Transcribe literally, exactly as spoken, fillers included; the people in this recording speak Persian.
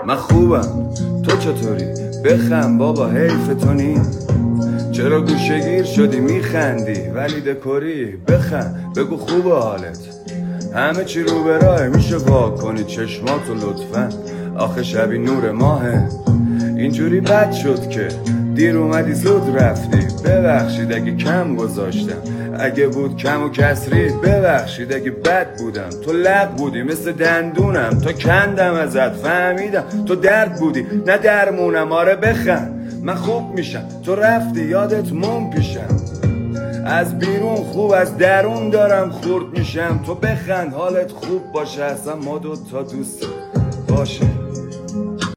من خوبم، تو چطوری؟ بخم بابا حیف تو نی. چرا گوشه‌گیر شدی میخندی ولی دکوری؟ بخم بگو خوبه حالت، همه چی رو به راه، میشه وا کنی چشماتو لطفا؟ آخه شبی نور ماهه، اینجوری بد شد که دیر اومدی زود رفتی. ببخشید اگه کم گذاشتم، اگه بود کم و کسری ببخشید اگه بد بودم. تو لق بودی مثل دندونم، تو کندم ازت فهمیدم تو درد بودی نه درمونم. آره بخند من خوب میشم، تو رفتی یادت مون پیشم. از بیرون خوب از درون دارم خورد میشم. تو بخند حالت خوب باشه، اصلا ما دو تا دوست باشه.